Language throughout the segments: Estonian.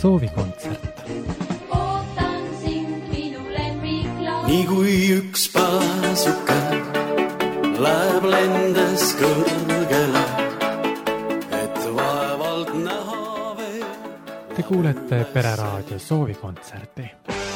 soovikontsert. Ootan sind minu lemmiklaul. Nii kui üks paasuke läheb lendes kõrgele, et vaevalt näha veel. Te kuulete Pereraadio soovikontserti.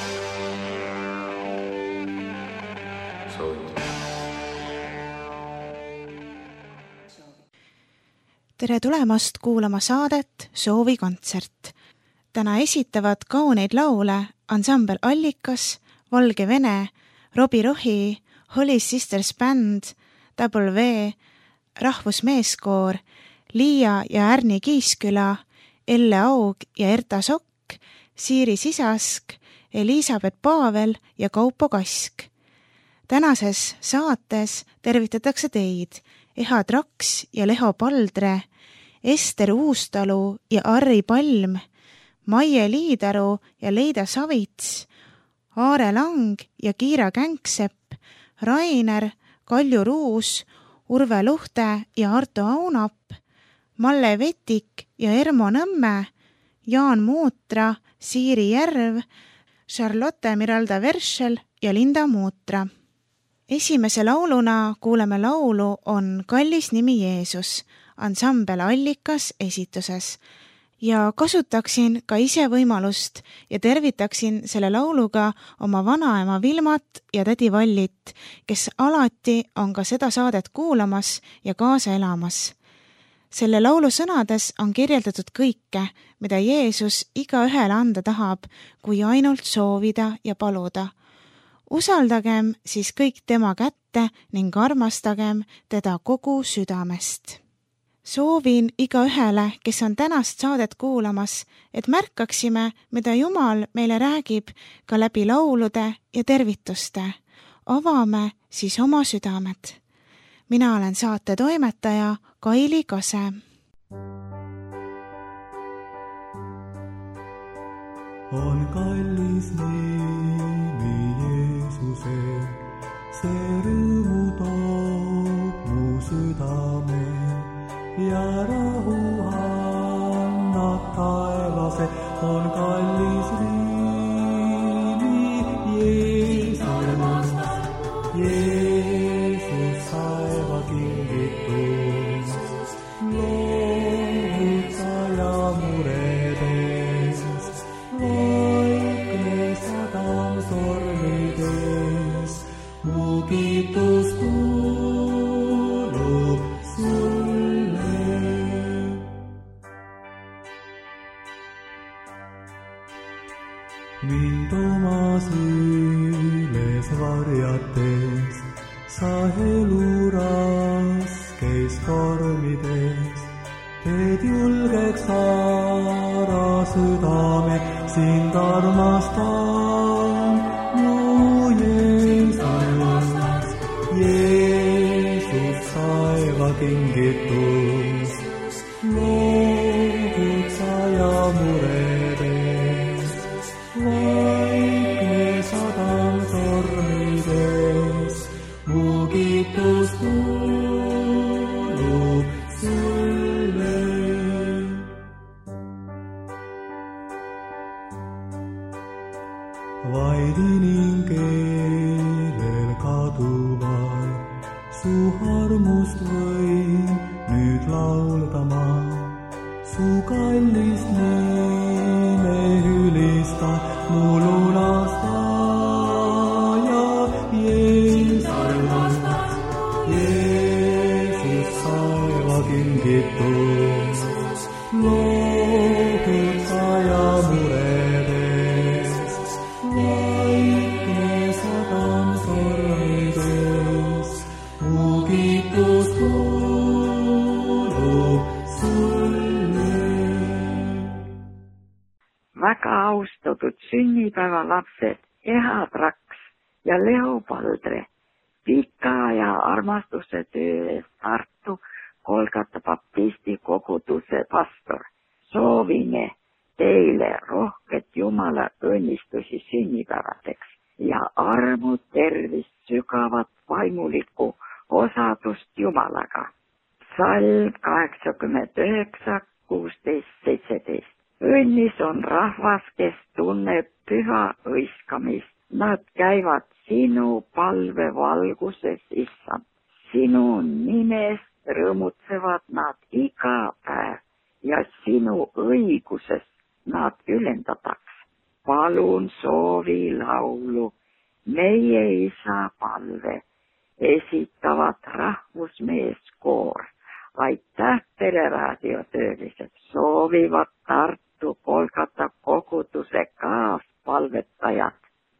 Tere tulemast kuulama saadet Soovikontsert. Täna esitavad kauneid laule ansambel Allikas, Valge Vene, Robi Rohi, Holy Sisters Band, W, Rahvusmeeskoor, Liia ja Ärni Kiisküla, Elle Aug ja Erta Sokk, Siiri Sisask, Elisabeth Paavel ja Kaupo Kask. Tänases saates tervitatakse teid Eha Traks ja Leho Paldre, Ester Uustalu ja Arri Palm, Maie Liidaru ja Leida Savits, Aare Lang ja Kiira Känksepp, Rainer, Kalju Ruus, Urve Luhte ja Arto Aunap, Malle Vetik ja Ermo Nõmme, Jaan Muutra, Siiri Järv, Charlotte Miralda Verschel ja Linda Muutra. Esimese lauluna kuuleme laulu on Kallis nimi Jeesus, ansambel Allikas esituses. Ja kasutaksin ka ise võimalust ja tervitaksin selle lauluga oma vanaema Vilmat ja tädi Vallit, kes alati on ka seda saadet kuulamas ja kaasa elamas. Selle laulu sõnades on kirjeldatud kõike, mida Jeesus igaühele anda tahab, kui ainult soovida ja paluda. Usaldagem siis kõik tema kätte ning armastagem teda kogu südamest. Soovin igaühele, kes on tänast saadet kuulamas, et märkaksime, mida Jumal meile räägib ka läbi laulude ja tervituste. Avame siis oma südamed. Mina olen saate toimetaja Kaili Kase. On kallis nimi Jeesuse, see rõõmu toob mu südame ja rahu annab taevase. On kallis nimi Jeesus, Jeesus taeva kingitus, lohutaja muredes, vaikne sadam sormides, mu kiitus kuulub sulle. Mind oma süles varjates, sa elu raskeis tormides, teed julgeks ära südame, sind armastan, mu Jeesus, Jeesus taeva kingitus, lohutaja muredes, vaikne sadam tormides, mu kiitus kuulub sulle. Vaid inimkeelel kaduval, su armust võin nüüd lauldama, su kallist nime ülista, mu lunastaja Jeesus, Jeesus taeva kingitus, lohutaja muredes, vaikne sadam sormides, mu kiitus kuulub sulle. Väga austatud sünnipäevalapsed Eha Traks ja Leho Paldre, pika ja armastuse töö eest Tartu Kolgata Baptisti koguduse pastor. Soovime teile rohket Jumala õnnistusi sünnipäevadeks ja armu, tervist, sügavat vaimulikku osadust Jumalaga. Salm 89, 16, 17. õnnis on rahvas, kes tunneb püha hõiskamist. Nad käivad sinu palve valguses, issand. Sinu nimest rõõmutsevad nad iga päev ja sinu õiguses nad ülendataks. Palun soovi laulu, meie isa palve, esitavad rahvusmeeskoor. Aitäh, Pereraadio töölised, soovivad Tartu Kolgata koguduse kaaspalvetajad.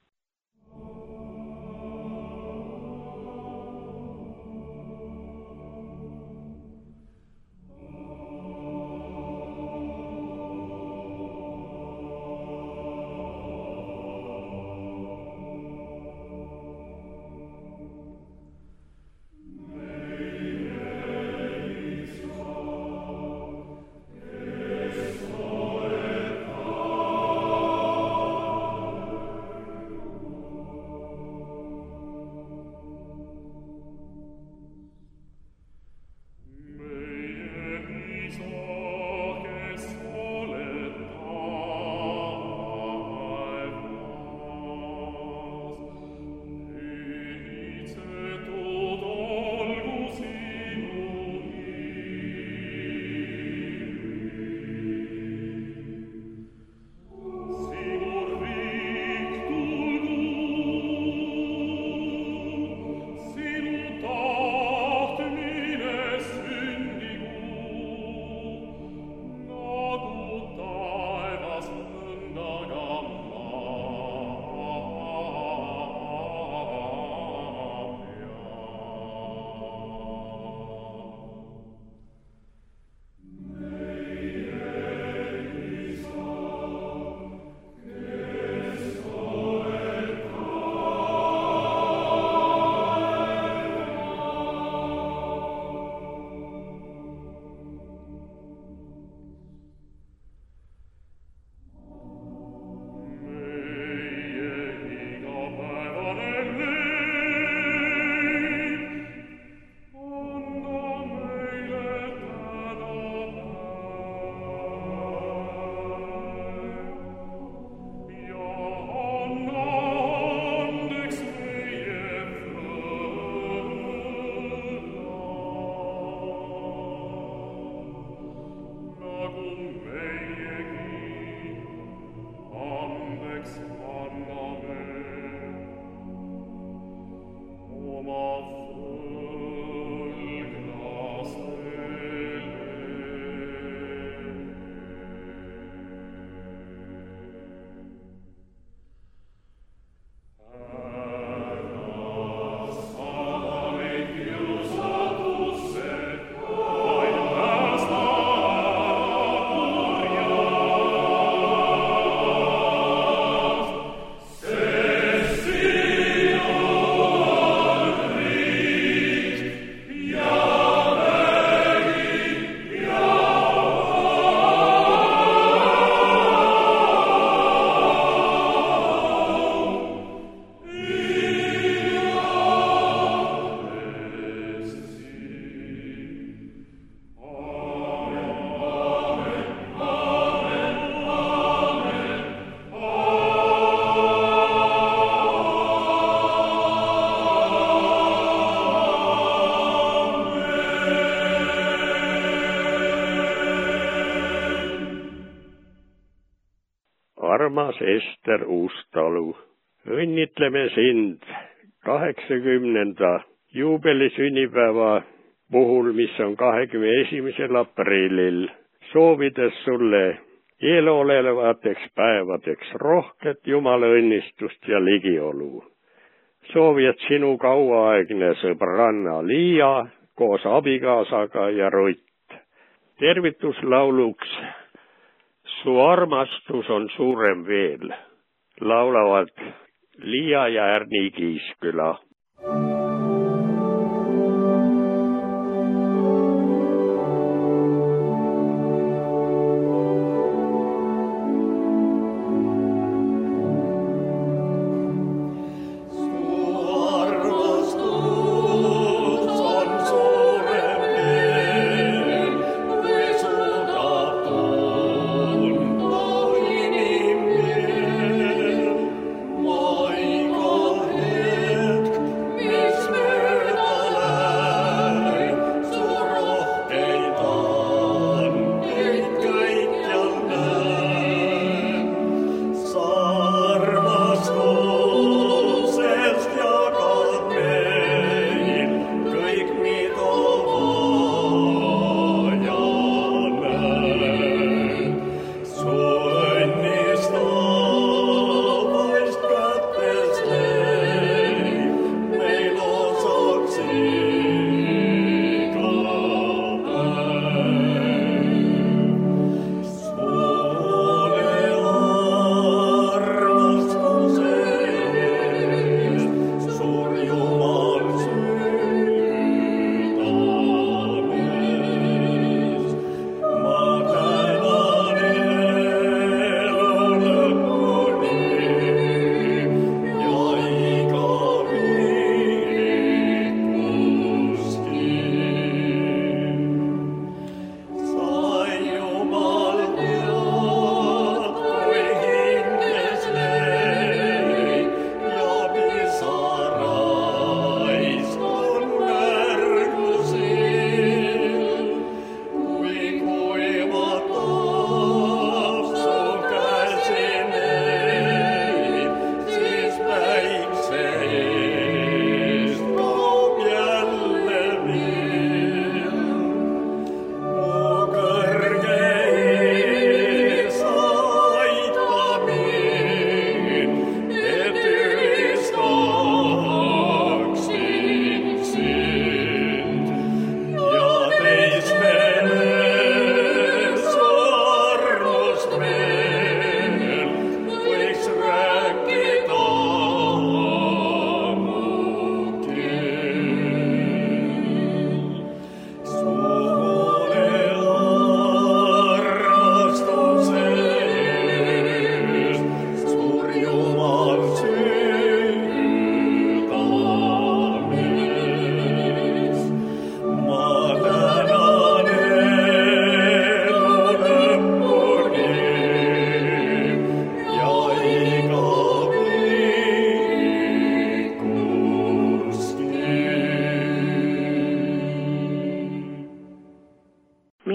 armas Ester Uustalu, õnnitleme sind 80. juubelisünnipäeva puhul, mis on 21. aprillil, soovides sulle eelolevateks päevadeks rohket Jumala õnnistust ja ligiolu. Soovivad sinu kauaaegne sõbranna Liia koos abikaasaga ja Rutt. Tervituslauluks Su armastus on suurem veel laulavad Liia ja Ärni Kiisküla. Thank you.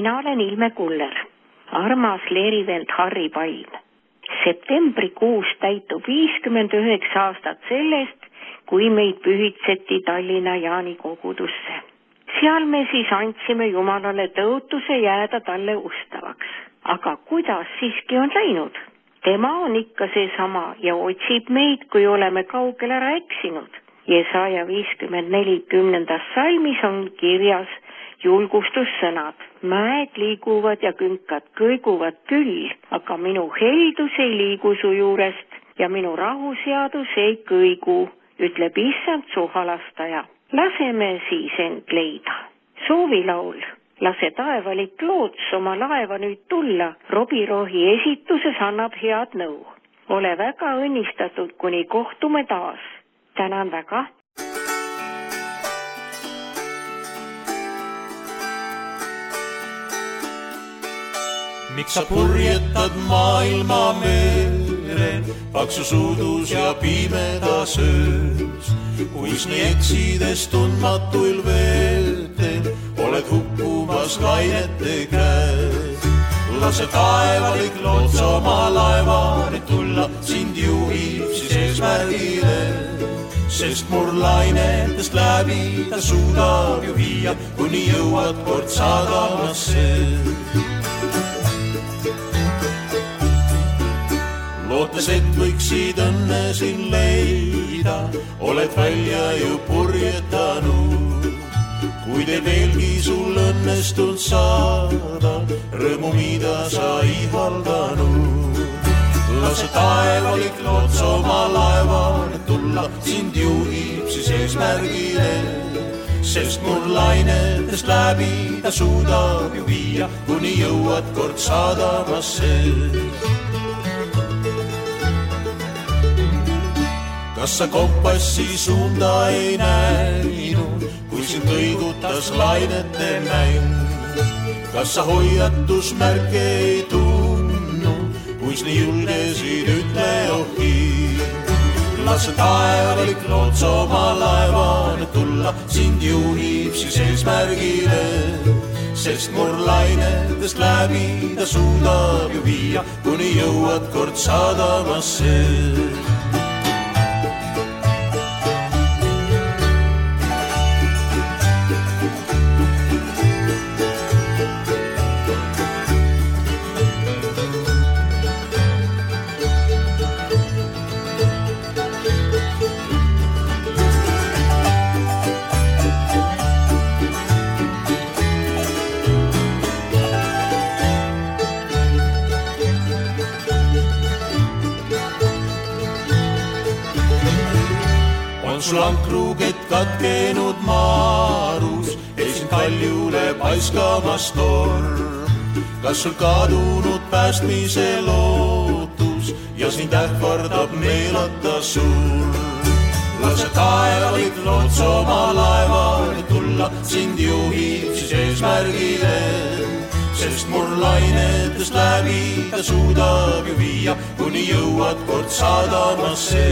mina olen Ilme Kuller, armas leerivend Harri Paim. Septembrikuus täitub 59 aastat sellest, kui meid pühitseti Tallinna Jaani kogudusse. Seal me siis andsime Jumalale tõotuse jääda talle ustavaks. Aga kuidas siiski on läinud? Tema on ikka seesama ja otsib meid, kui oleme kaugel ära eksinud. Jesaja 54 salmis on kirjas julgustussõnad. Mäed liiguvad ja künkad kõiguvad küll, aga minu heldus ei liigu su juurest ja minu rahuseadus ei kõigu, ütleb issand su halastaja. Laseme siis end leida. Soovilaul. Lase taevalik loots oma laeva nüüd tulla. Robi Rohi esituses annab head nõu. Ole väga õnnistatud, kuni kohtume taas. Tänan väga. Miks sa purjetad maailma meren, paksu suudus ja pimedas öös, kuis nii eksides tundmatuil veetel, oled hukkumas lainete käes. Lase taevalik loots oma laevani tulla, sind juhib siis eesmärgile, sest mur lainetest läbi ta suudab ju viia, kuni jõuad kord sadamasse. Lootes, et võiksid õnne siin leida, oled välja ju purjetanud, kuid ei veelgi sul õnnestunud saada rõõmu, mida sa ihaldanud. Lase taevalik loots oma laevani tulla, sind juhib siis eesmärgile, sest mul lainetest läbi ta suudab ju viia, kuni jõuad kord sadamasse. Kas sa kompassi suunda ei näinud, kui sind kõigutas lainete mäng? Kas sa hoiatusmärke ei tundnud, kuis nii julgesid ütle ohi? Lase taevalik loots oma laevani tulla, sind juhib siis eesmärgile, sest mur lainetest läbi ta suudab ju viia, kuni jõuad kord sadamasse. Sul ankrukett katkenud maarus, ei sind kaljule paiskamas torm. Kas sul kadunud päästmise lootus ja sind ähvardab meelata surm? Lase taevalik loots oma laevani tulla, sind juhib siis eesmärgile, sest mur lainetest läbi ta suudab ju viia, kuni jõuad kord sadamasse.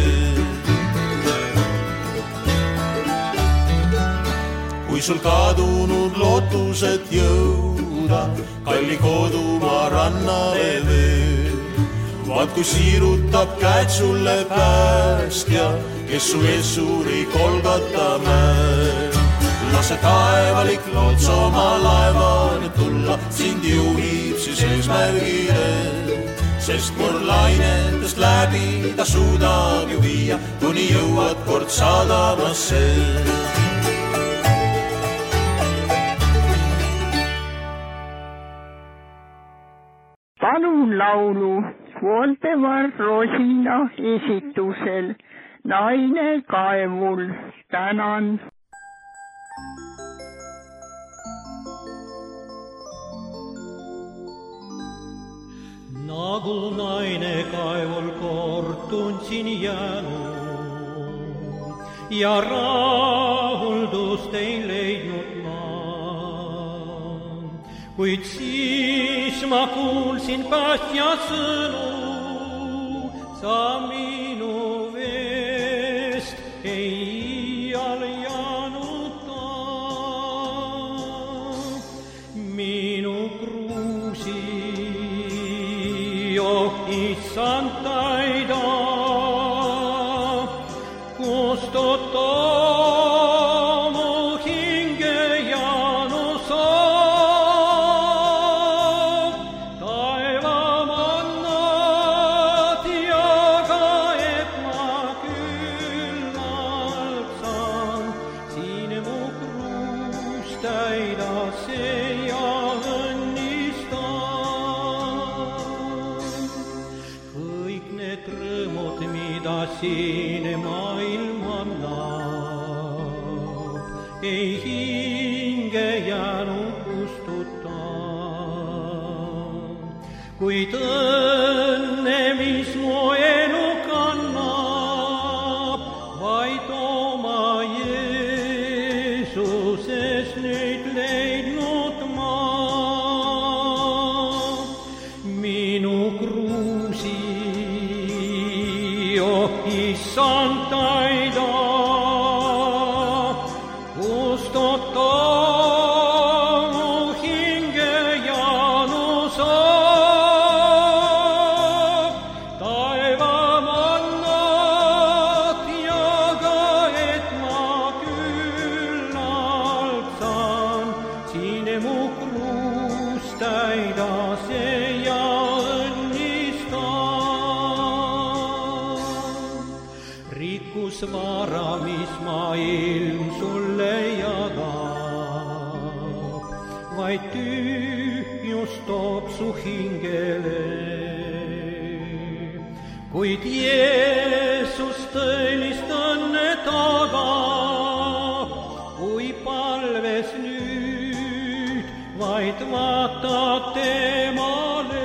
Kui sul kadunud lootused jõuda, kalli kodumaa rannale veel, vaat kui siirutab käed sulle päästja, kes su ees suuri Kolgata mäel. Lase taevalik loots oma laevani tulla, sind juhib siis eesmärgile, sest mur lainetest läbi ta suudab ju viia, kuni jõuad kord sadamasse. Palun laulu Voldemar Rosina esitusel Naine kaevul. Tänan. Nagu naine kaevul kord tundsin jäänu ja rahuldust ei leidnud ma. Kuid siis ma kuulsin päästja sõnu, sa minu veest ei iial jäänud ta. Minu issand täida, kustuta mu hinge janusab, taevamannad jaga, et ma küllalt saan, siin mu kruus täida see ja rõõmud, mida siin maailm annab, ei hinge jäänud kustuta. Kuid õnne, mis mu elu kannab, vaid oma Jeesuses nüüd leidnud ma. Minu kruusi issand täida, kustuta mu hinge janusab, taevamannad jaga, et ma küllalt saan, siin mu kruus täida see ja rikkus vara, mis maailm sulle jagab, vaid tühjus toob su hingele. Kuid Jeesus tõelist õnne tagab, kui palves nüüd vaid vaatad temale.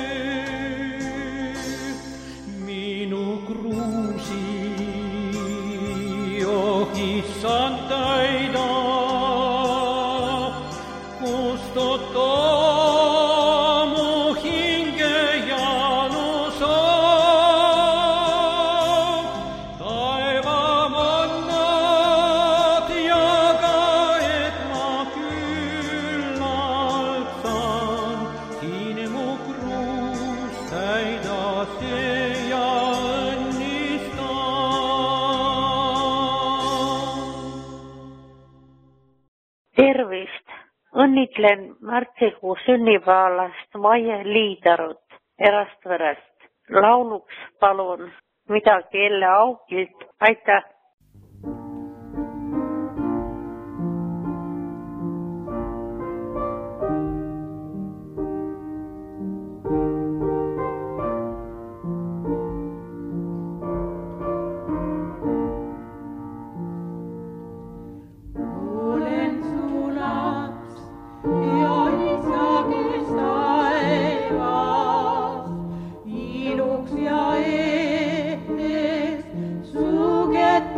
Minu kruusi issand täida, kustuta mu hinge janusab, taevamannad jaga, et ma küllalt saan, siin mu kruus täida see ja tervist! Õnnitlen märtsikuu sünnipäevast Maie Liidarut Erastverest. Lauluks palun midagi Elle Augilt. Aitäh! Get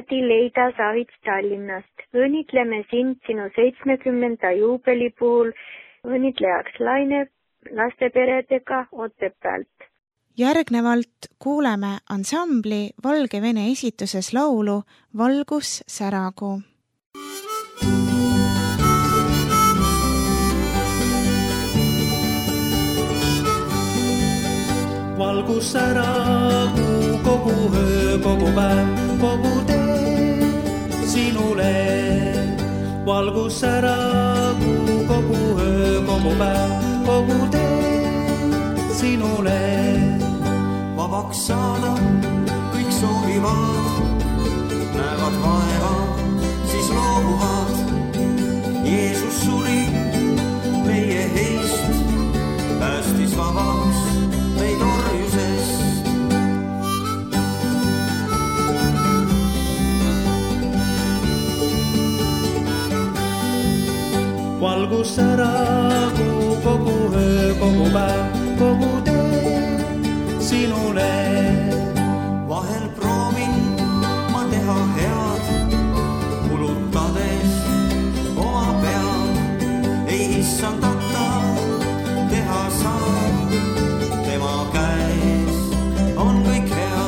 Kadi Leida Savits Tallinnast. Õnnitleme sind sinu 70. juubeli puhul. Õnnitlejaks Laine lasteperedega Otepäält. Järgnevalt kuuleme ansambli Valgevene esituses laulu Valgus säragu. Valgus säragu kogu öö, kogu päev, kogu tee sinule. Valgus säragu kogu öö, kogu päev, kogu tee sinule. Vabaks saada kõik soovivad, näevad vaeva, siis loobuvad. Jeesus suri meie heist, päästis vabaks meid orjusest. Valgus säragu kogu öö, kogu päev, kogu tee sinule. Vahel proovin ma teha head, kulutades oma pead. Ei issandata teha saa, tema käes on kõik hea.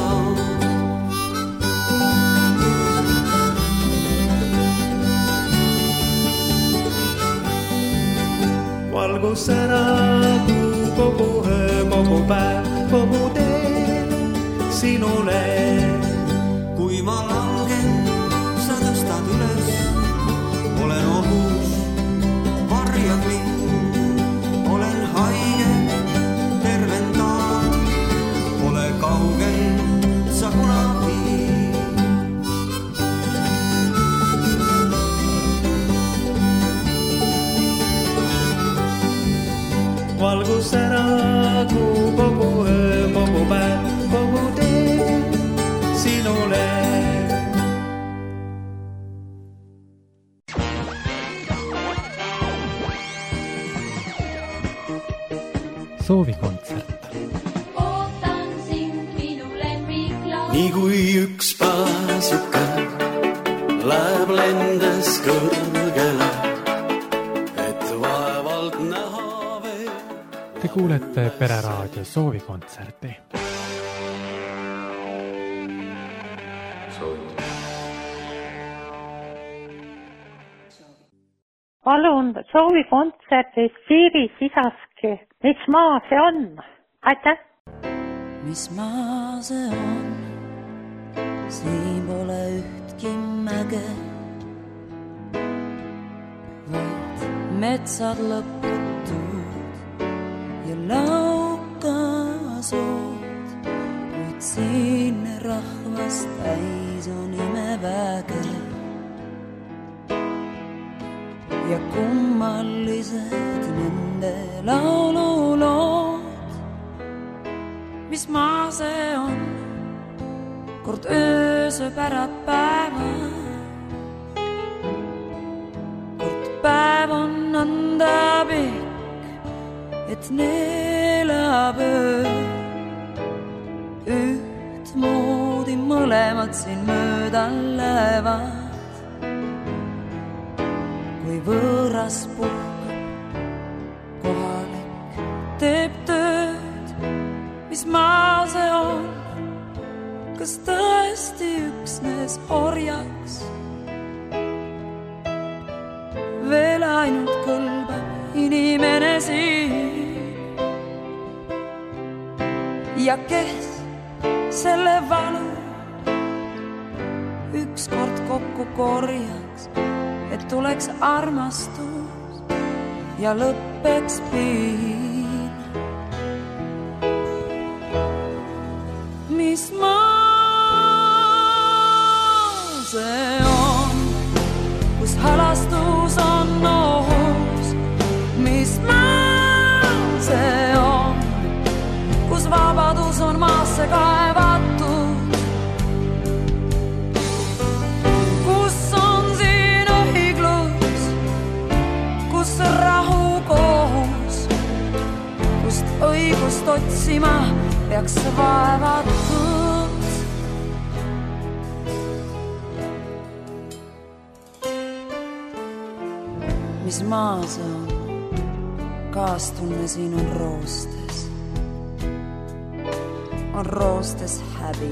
Valgus säragu kogu öö, kogu päev, kogu tee sinule. Kui ma langen, sa tõstad üles, olen ohus, varjad mind, olen haige, tervendad, pole kaugel sa kunagi. Valgus säragu kogu öö, kogu päev, kogu tee sinule. Soovikontsert. Ootan sind minu lemmiklaul. Nii kui üks pääsuke läheb lendes kõrgele, et vaevalt näha. Te kuulete Pereraadio Soovikontserti. Palun Soovikontsertis Siiri Sisaski. Mis maa see on? Aitäh! Mis maa see on? Siin pole ühtki mäge, vaid metsad lõputud ja laukasood, kuid siin rahvast täis on imeväge ja kummalised nende laululood. Mis maa see on? Kord öösööb ära päeva, kord päev on nõnda pikk, et neelab öö. Ühtmoodi mõlemad siin mööda lähevad, kui võõras puhkab, kohalik teeb tööd. Mis maa see on? Kas tõesti üksnes orjaks veel ainult kõlbab inimene siin? Ja kes selle valu ükskord kokku korjaks, et tuleks armastus ja lõppeks piin? Mis maa see on, kus halastus on ohus? Mis maa see on, kus vabadus on maasse kaevatud? Kus on siin õiglus, kus rahu kohus, kust õigust otsima peaks vaevatud? mis maa see on, kaastunne siin on roostes. On roostes häbi,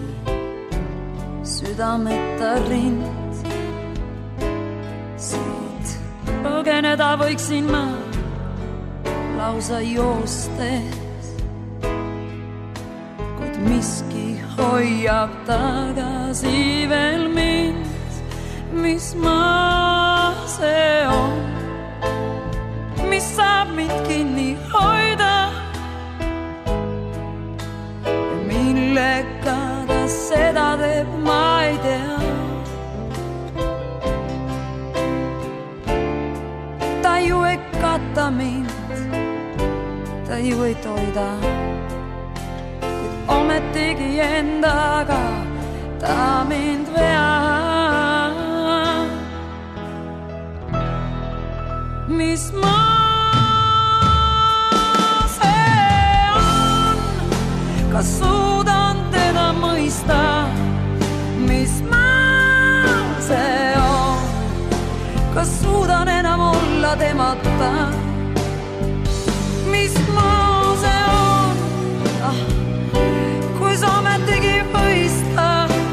südameta rind. Siit põgeneda võiksin ma lausa joostes, kuid miski hoiab tagasi veel mind. Mis maa see on, mis saab mind kinni hoida ja millega ta seda teeb, ma ei tea. Ta ju ei kata mind, ta ju ei toida, kuid ometigi endaga ta mind veab. Mis maa see on, kas suudan teda mõista? Mis maa see on, kas suudan enam olla temata? Mis maa see on, kui sa ometigi mõista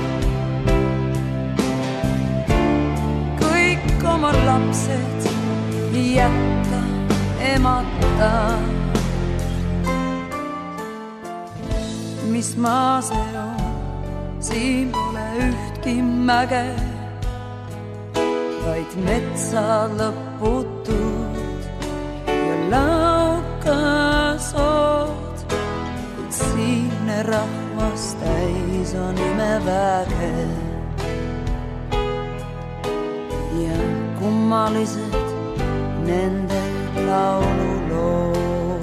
kõik oma lapsed jätta emata. Mis maa see on, siin pole ühtki mäge, vaid metsa lõputud ja laukasood, kuid siinne rahvas täis on imeväge ja kummalised nende laululood.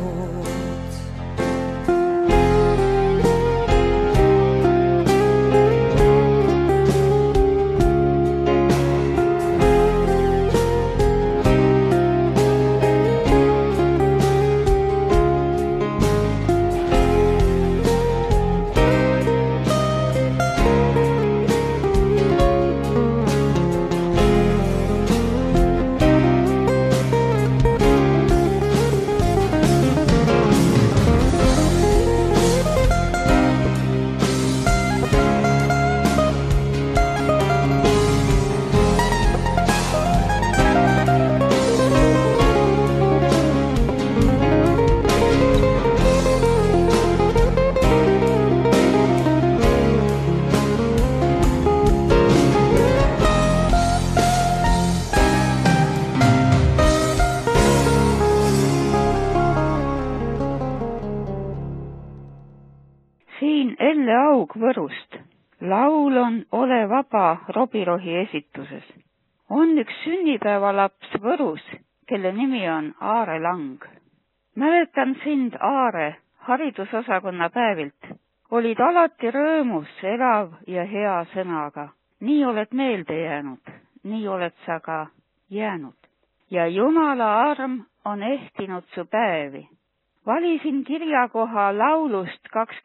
Võrust. Laul on Ole vaba Robirohi esituses. On üks sünnipäevalaps Võrus, kelle nimi on Aare Lang. Mäletan sind, Aare, haridusosakonna päevilt. Olid alati rõõmus, elav ja hea sõnaga. Nii oled meelde jäänud, nii oled sa ka jäänud. Ja Jumala arm on ehtinud su päevi. Valisin kirjakoha laulust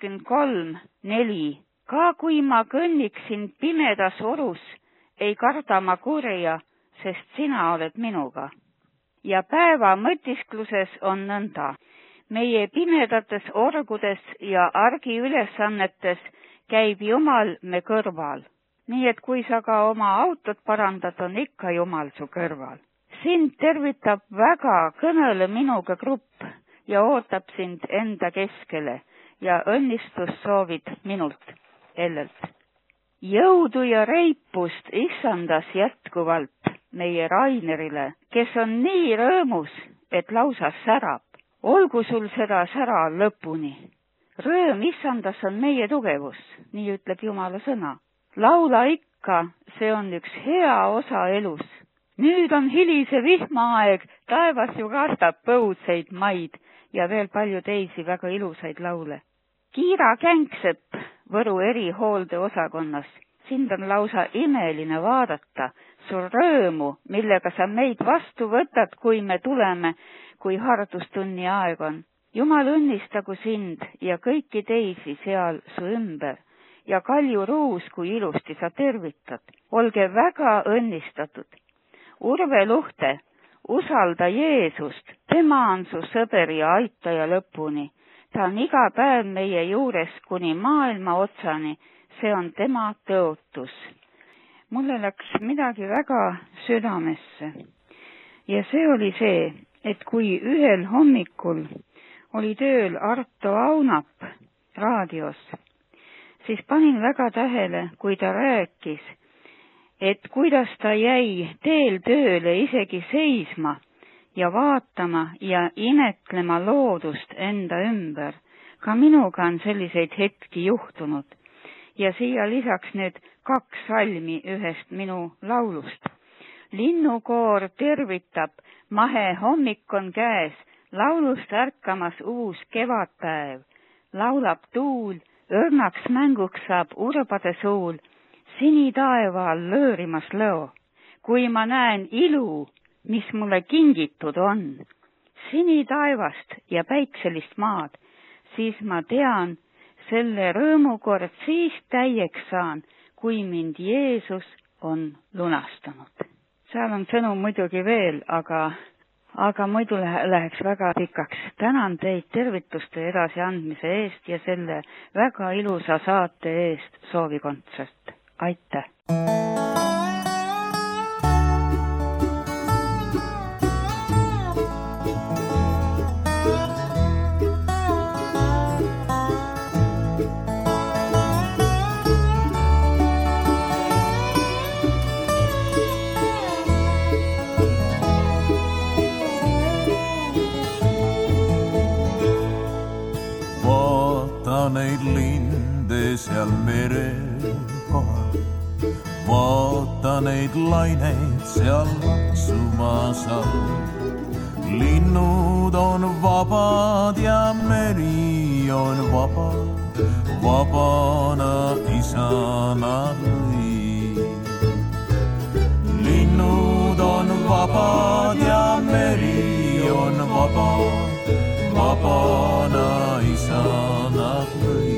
23:4. Ka kui ma kõnniksin pimedas orus, ei karda ma kurja, sest sina oled minuga. Ja päeva mõtiskluses on nõnda. Meie pimedates orgudes ja argiülesannetes käib Jumal me kõrval. Nii et kui sa ka oma autot parandad, on ikka Jumal su kõrval. Sind tervitab väga kõnele minuga grupp ja ootab sind enda keskele ja õnnistussoovid minult, Ellelt. Jõudu ja reipust issandas jätkuvalt meie Rainerile, kes on nii rõõmus, et lausa särab. Olgu sul seda sära lõpuni. Rõõm issandas on meie tugevus, nii ütleb Jumala sõna. Laula ikka, see on üks hea osa elus. Nüüd on hilise vihmaaeg, taevas ju kastab põudseid maid ja veel palju teisi väga ilusaid laule. Kiira Känksepp Võru erihoolde osakonnas. Sind on lausa imeline vaadata, su rõõmu, millega sa meid vastu võtad, kui me tuleme, kui hardustunni aeg on. Jumal õnnistagu sind ja kõiki teisi seal su ümber ja Kalju Ruus, kui ilusti sa tervitad. Olge väga õnnistatud. Urve Luhte, usalda Jeesust, tema on su sõber ja aitaja lõpuni. Ta on iga päev meie juures kuni maailma otsani, see on tema tõotus. Mulle läks midagi väga südamesse ja see oli see, et kui ühel hommikul oli tööl Arto Aunap raadios, siis panin väga tähele, kui ta rääkis, et kuidas ta jäi teel tööle isegi seisma ja vaatama ja imetlema loodust enda ümber. Ka minuga on selliseid hetki juhtunud. Ja siia lisaks nüüd 2 salmi ühest minu laulust. Linnukoor tervitab, mahe hommik on käes, laulust ärkamas uus kevadpäev. Laulab tuul, õrnaks mänguks saab urbade suul, sini taevaal lõõrimas lõo. Kui ma näen ilu, mis mulle kingitud on, sini taevast ja päikselist maad, siis ma tean, selle rõõmukord siis täieks saan, kui mind Jeesus on lunastanud. Seal on sõnu muidugi veel, aga muidu läheks väga pikaks. Tänan teid tervituste edasi andmise eest ja selle väga ilusa saate eest Soovikontsert. Aitäh! Neid linde seal mere kohal, vaata neid laineid seal laksumas all. Linnud on vabad ja meri on vaba, vabana isana lõi. Linnud on vabad ja meri on vaba, vabana isana lõi.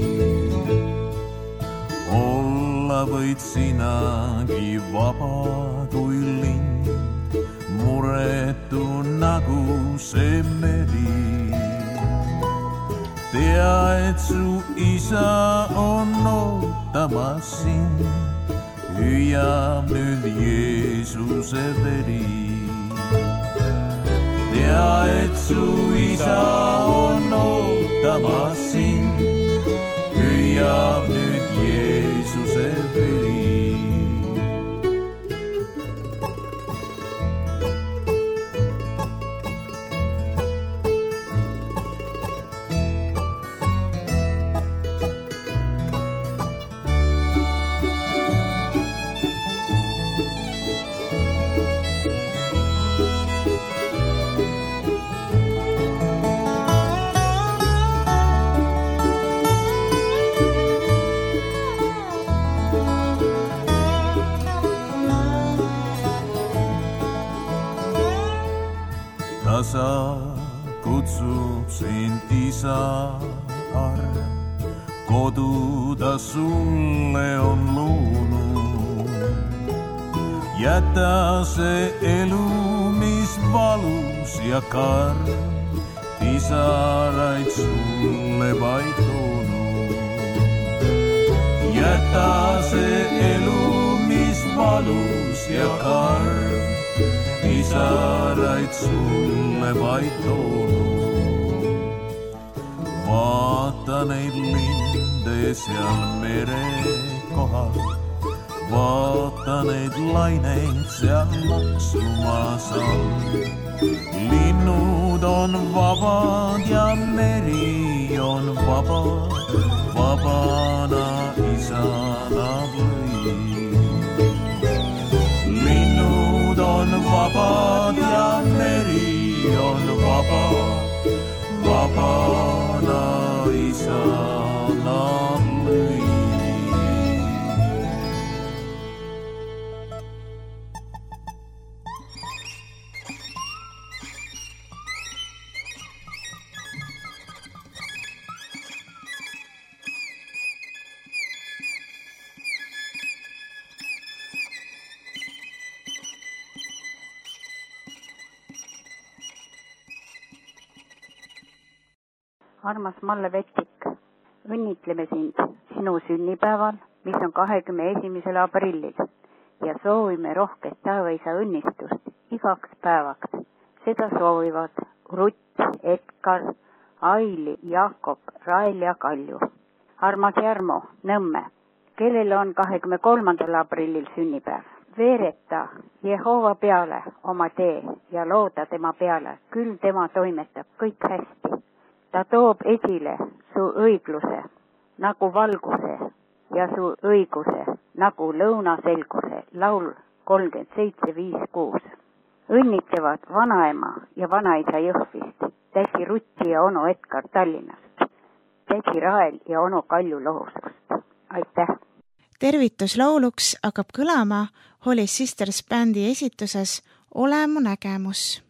Olla võid sinagi vaba kui lind, muretu nagu see meri. Tea, et su isa on ootamas sind, hüüab nüüd Jeesuse veri. Tea, et su isa on ootamas sind, hüüab nüüd Jeesuse veri. Sa kutsub sind isa arm, kodu ta sulle on loonud. Jäta see elu, mis valus ja karm, pisaraid sulle vaid toonud. Jäta see elu, mis valus ja karm, pisaraid sulle vaid toonud. Vaata neid linde seal mere kohal, vaata neid laineid seal laksumas all. Linnud on vabad ja meri on vaba, vabana isana lõi. Linnud on vabad ja meri on vaba, vabana isana lõi. armas Malle Vettik, õnnitleme sind sinu sünnipäeval, mis on 21. aprillil ja soovime rohkest taevaisa õnnistust igaks päevaks. Seda soovivad Rutt, Edgar, Aili, Jakob, Rael ja Kalju. Armas Jarmo, Nõmme, kellel on 23. aprillil sünnipäev. Veereta Jehova peale oma tee ja looda tema peale, küll tema toimetab kõik hästi. Ta toob esile su õigluse nagu valguse ja su õiguse nagu lõunaselguse. Laul 37:5-6. Õnnitlevad vanaema ja vanaisa Jõhvist, tädi Rutti ja onu Edgar Tallinnast, tädi Rael ja onu Kalju Lohusust. Aitäh! Tervituslauluks hakkab kõlama Holy Sisters bändi esituses Ole mu nägemus.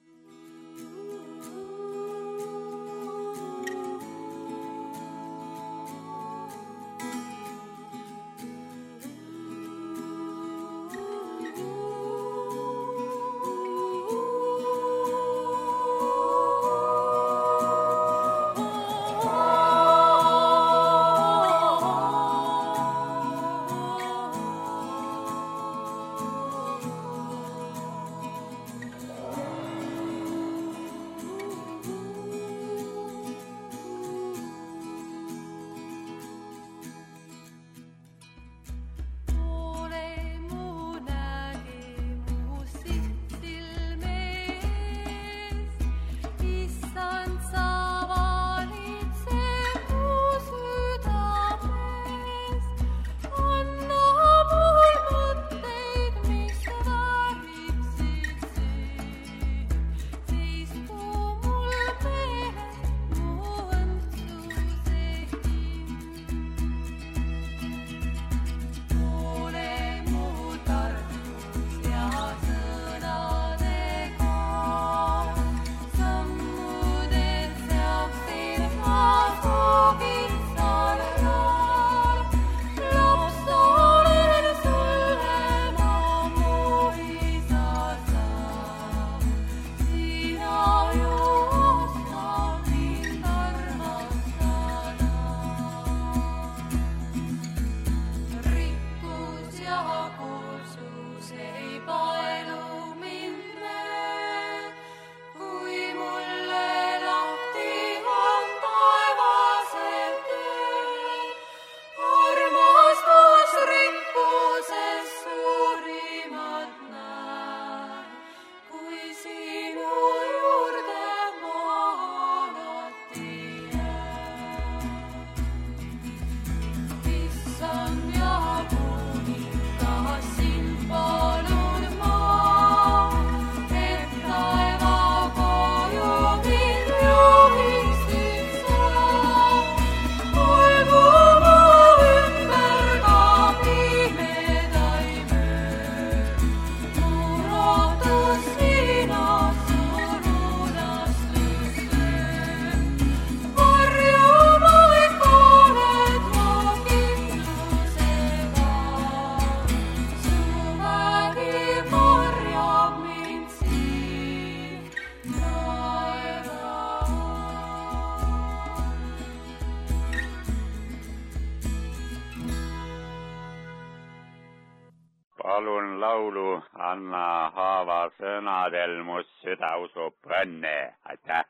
Palun laulu Anna Haava sõnadel mu süda usub õnne. Aitäh!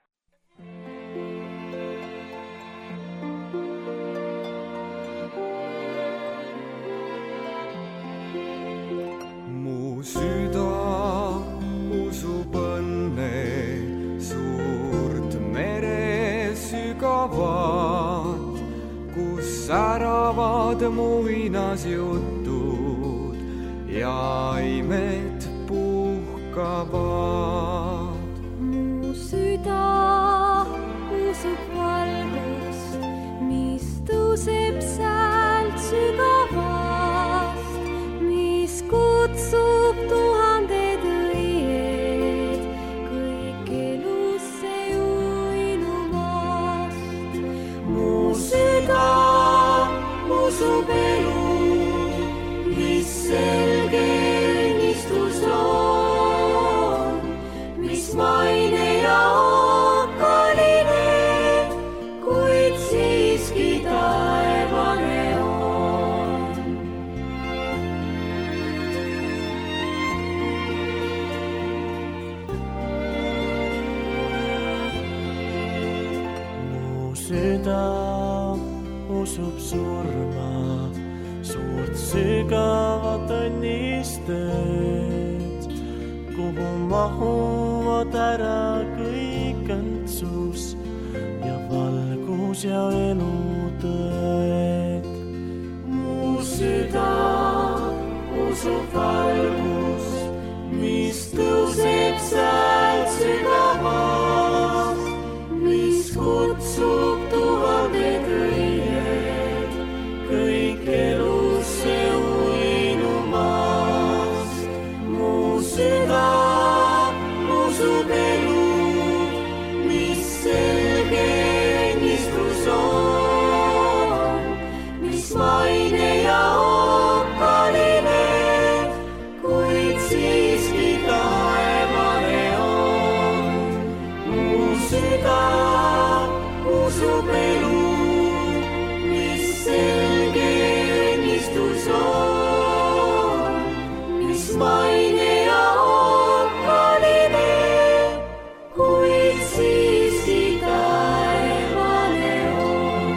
Mu süda usub õnne suurt mere sügavat, kus säravad muinasjutud ja imed puhkavad. Mu süda usub valgust, mis tõuseb sealt sügavast, mis kutsub tuhanded õied kõik elusse uinumast. Mu süda usub elu, mis selge õnnistus on, süda usub surma, suurt sügavat õnnistööd, kuhu mahuvad ära kõik õndsus ja valgus ja elutõed. Mu süda usub valgust, mis tõuseb sealt sügavast, mis kutsub tuhanded õied kõik elusse uinumast. Mu süda usub elu, mis selge õnnistus on, mis maine ja okkaline, kuid siiski taevane on. Mu süda usub elu, mis selge õnnistus on, mis maine ja okkaline, kuid siiski taevane on.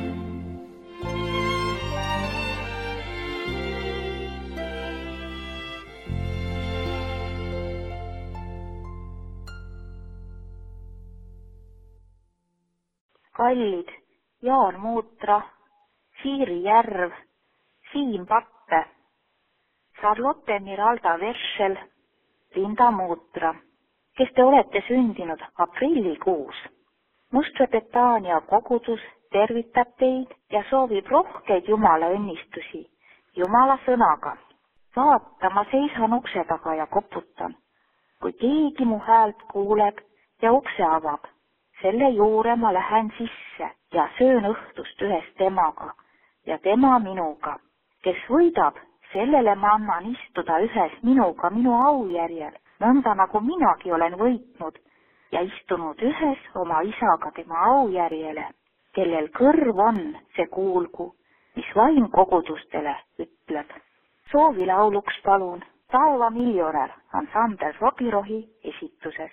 Kallid Jaan Muutra, Siiri Järv, Siim Pappe, Charlotte Miralda Verschel, Linda Muutra, kes te olete sündinud aprillikuus. Mustra Betania kogudus tervitab teid ja soovib rohkeid Jumala õnnistusi Jumala sõnaga. Vaata, ma seisan ukse taga ja koputan. Kui keegi mu häält kuuleb ja ukse avab, selle juure ma lähen sisse ja söön õhtust ühes temaga ja tema minuga. Kes võidab, sellele ma annan istuda ühes minuga minu aujärjel, nõnda nagu minagi olen võitnud ja istunud ühes oma isaga tema aujärjele. Kellel kõrv on, see kuulgu, mis vaim kogudustele ütleb. Soovilauluks palun Taeva miljonär ansambel Robirohi esituses.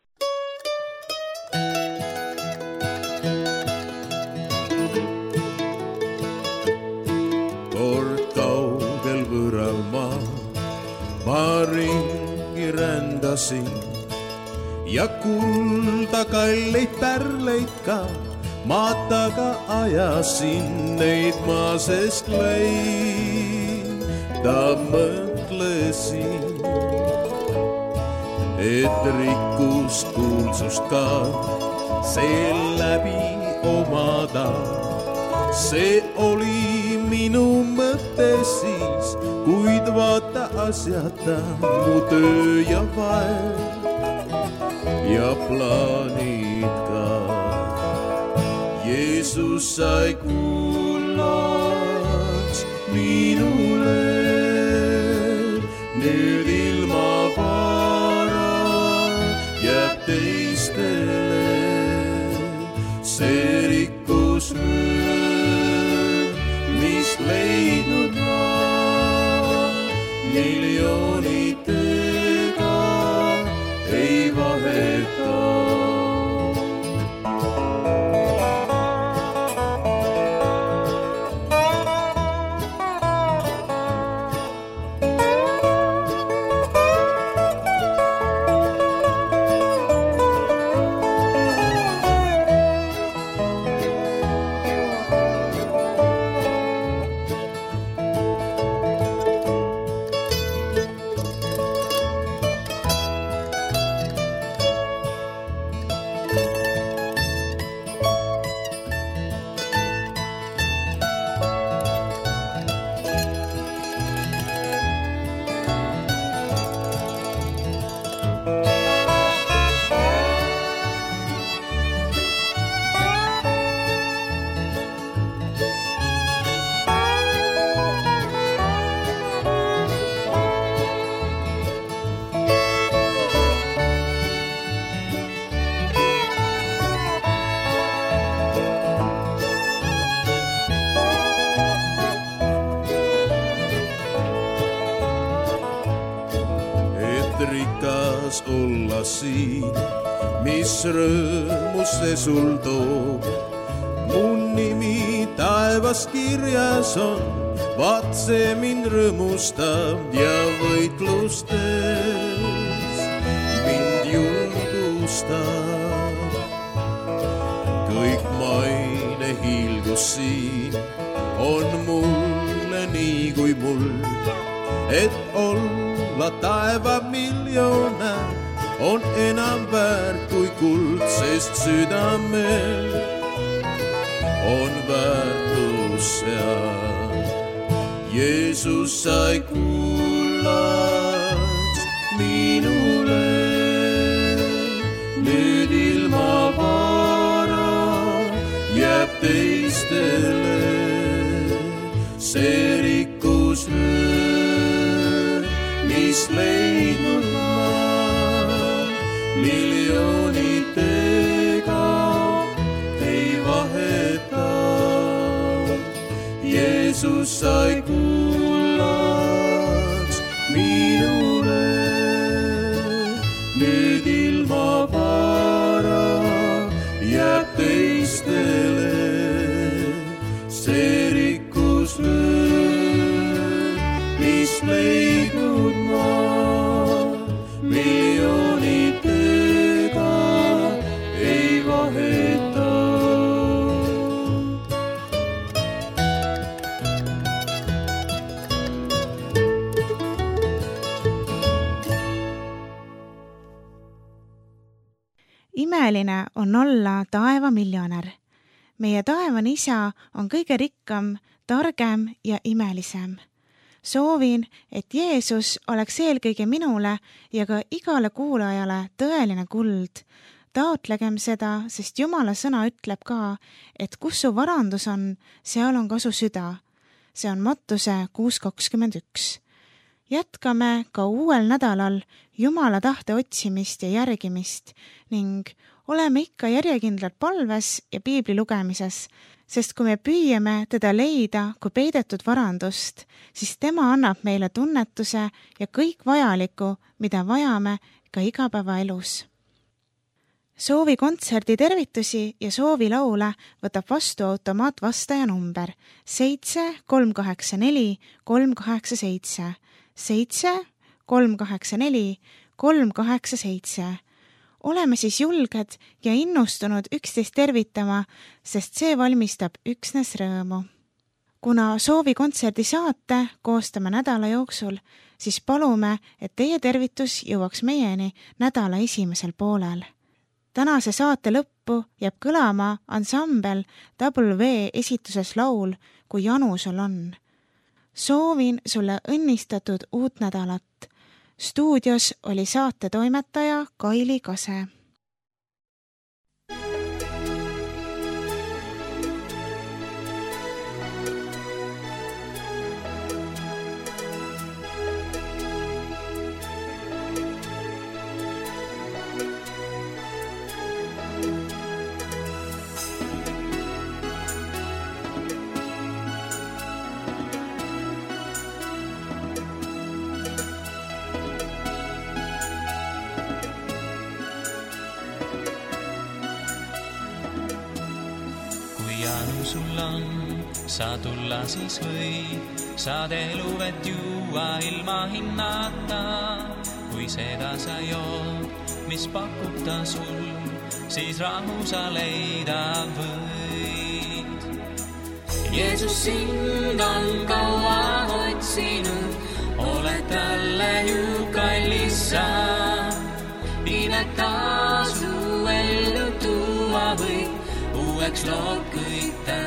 Kord kaugel võõral maa ma ringi rändasin ja kulda kalleid pärleid ka maataga ajasin, neid ma sest leida mõtlesin, et rikkust kuulsust ka seeläbi omada. See oli minu mõte siis, kuid vaata asjata mu töö ja vaev ja plaanid ka. Jeesus sai kullaks minule, nüüd ilma vara jääb teistele. See rikkus mis leidnud ma miljonitega ei vaheta. rikas olla siin, mis rõõmus see sul toob. mu nimi taevas kirjas on, vaat see mind rõõmustab ja võitlustes mind julgustab. kõik maine hiilgus siin on mulle nii kui mul, et olla taeva miljonär on enam väärt kui kuld, sest südamel on väärtus seal. Jeesus sai kullaks minule, nüüd ilma vara jääb teistele. See rikkus nüüd, mis leidnud ma miljonitega ei vaheta. Jeesus sai kullaks minule, nüüd ilma vara jääb teistele. See rikkus nüüd, mis leidnud ma miljonitega ei vaheta. Imeline on olla taeva miljonär. Meie taevane isa on kõige rikkam, targem ja imelisem. Soovin, et Jeesus oleks eelkõige minule ja ka igale kuulajale tõeline kuld. Taotlegem seda, sest Jumala sõna ütleb ka, et kus su varandus on, seal on ka su süda. See on Mattuse 6:21. Jätkame ka uuel nädalal Jumala tahte otsimist ja järgimist ning oleme ikka järjekindlad palves ja piibli lugemises, sest kui me püüame teda leida kui peidetud varandust, siis tema annab meile tunnetuse ja kõik vajalikku, mida vajame ka igapäevaelus. Soovikontserdi tervitusi ja soovilaule võtab vastu automaatvastaja number 7384 387 7384 387. Oleme siis julged ja innustunud üksteist tervitama, sest see valmistab üksnes rõõmu. Kuna soovikontserdi saate koostame nädala jooksul, siis palume, et teie tervitus jõuaks meieni nädala esimesel poolel. Tänase saate lõppu jääb kõlama ansambel W esituses laul Kui janu sul on. Soovin sulle õnnistatud uut nädalat. Stuudios oli saate toimetaja Kaili Kase. Saa tulla siis või, saad eluvett juua ilma hinnata. Kui seda sa jood, mis pakub ta sul, siis rahu sa leida võid. Jeesus sind on kaua otsinud, oled talle ju kallis sa. Nimeta su ellu tuua või uueks lood kõik ta.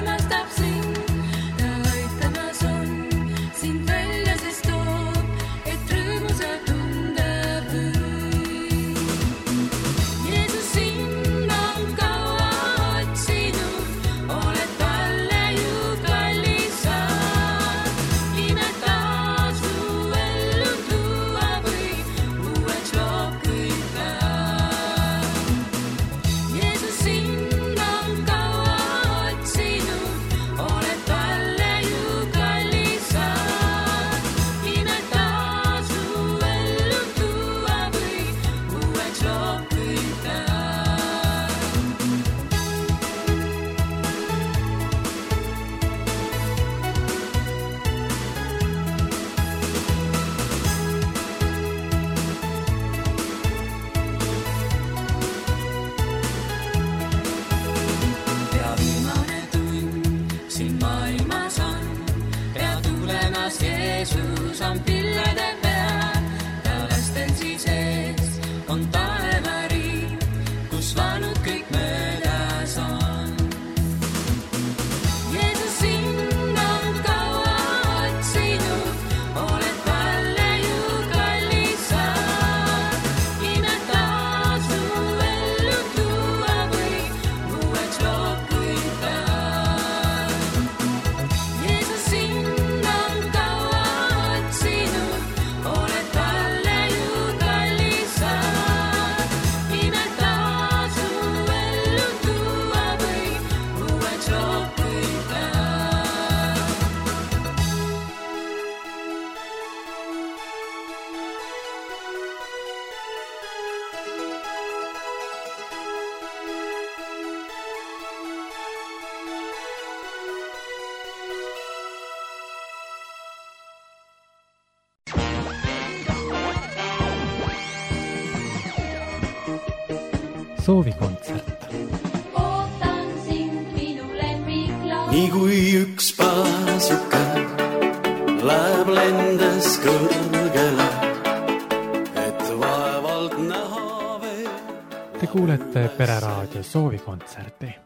Sind välja, sest toob tuulemas Jeesus on pillede peal ja lastel siis ees on taevariik, kus vanud kõik möödas on. Jeesus sind on kaua otsinud, oled talle ju kallis sa. Imeta su ellu tuua või uueks lookuida. Jeesus sind on kaua otsinud, oled talle ju kallis sa. Imeta su ellu tuua või uueks lookuida. Soovikontsert. Ootan sind minu lemmiklaul. Nii kui üks paasuke läheb lendes kõrgele, et vaevalt näha veel. Te kuulete Pereraadio Soovikontserti.